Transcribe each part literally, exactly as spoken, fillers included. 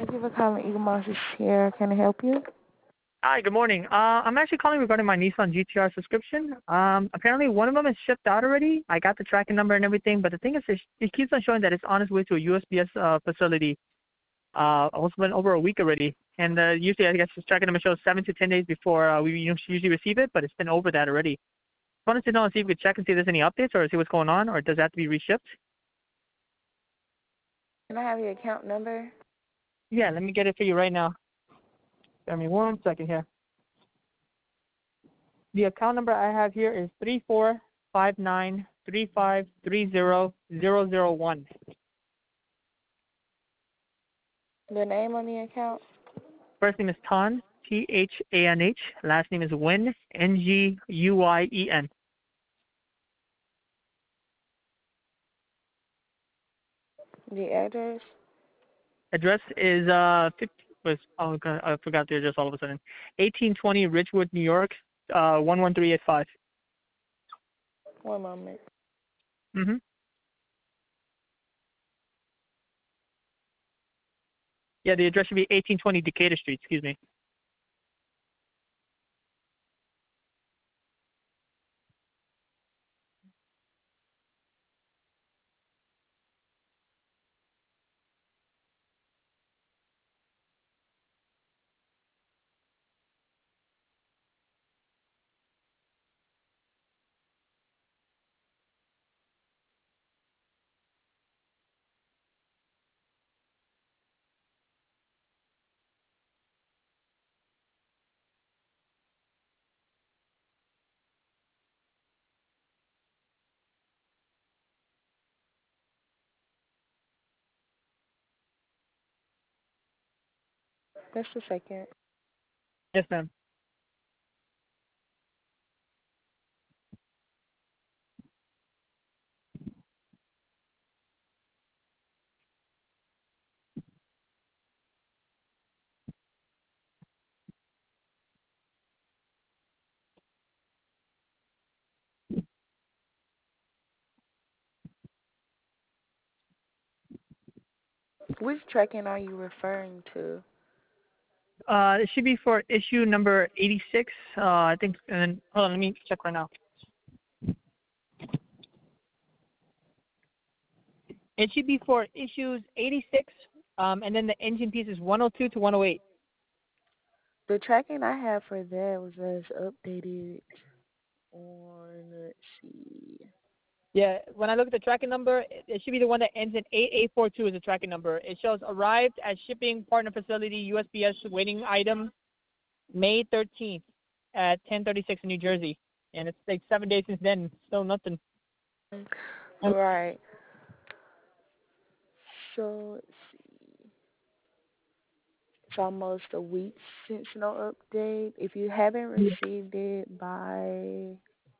Thank you for calling Eagle Moss here. Can I help you? Hi, good morning. Uh, I'm actually calling regarding my Nissan G T R subscription. Um, apparently one of them is shipped out already. I got the tracking number and everything, but the thing is, it, it keeps on showing that it's on its way to a U S P S uh, facility. Uh, it's been over a week already, and uh, usually I guess the tracking number shows seven to ten days before uh, we usually receive it, but it's been over that already. I wanted to know and see if we could check and see if there's any updates or see what's going on, or does it have to be reshipped? Can I have your account number? Yeah, let me get it for you right now. Give me one second here. The account number I have here is three four five nine three five three zero zero zero one. The name on the account? First name is Tan, T H A N H. Last name is Nguyen, N G U Y E N. The address? Address is uh fifty, was oh god, I forgot the address all of a sudden. eighteen twenty Ridgewood, New York, uh one one three eight five. One moment. Mhm. Yeah, the address should be eighteen twenty Decatur Street. Excuse me. Just a second. Yes, ma'am. Which tracking are you referring to? Uh, it should be for issue number eighty-six. Uh, I think. And then hold on, let me check right now. It should be for issues eighty-six, um, and then the engine piece is one oh two to one oh eight. The tracking I have for that was as updated on, let's see. Yeah, when I look at the tracking number, it, it should be the one that ends in eight eight four two is the tracking number. It shows arrived at shipping partner facility U S P S waiting item May thirteenth at ten thirty-six in New Jersey. And it's like seven days since then, still nothing. Um, Right. So, let's see. It's almost a week since no update. If you haven't received it by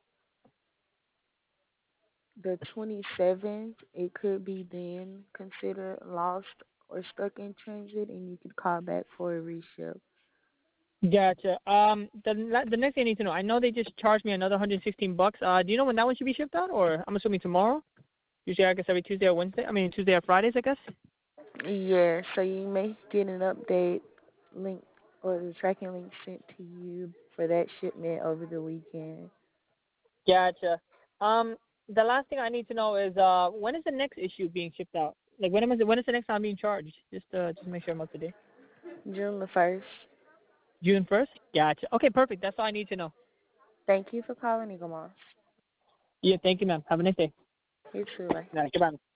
the twenty-seventh, it could be then considered lost or stuck in transit, and you could call back for a reship. Gotcha. Um, the the next thing I need to know, I know they just charged me another one hundred sixteen bucks. Uh, do you know when that one should be shipped out, or I'm assuming tomorrow? Usually, I guess every Tuesday or Wednesday. I mean Tuesday or Fridays, I guess. Yeah, so you may get an update link or the tracking link sent to you for that shipment over the weekend. Gotcha. Um, the last thing I need to know is uh, when is the next issue being shipped out? Like when am I, when is the next time being charged? Just uh, just make sure I'm up to date. June the first. June first. Gotcha. Okay, perfect. That's all I need to know. Thank you for calling Eagle Moss. Yeah, thank you, ma'am. Have a nice day. You too. Bye. All right, goodbye.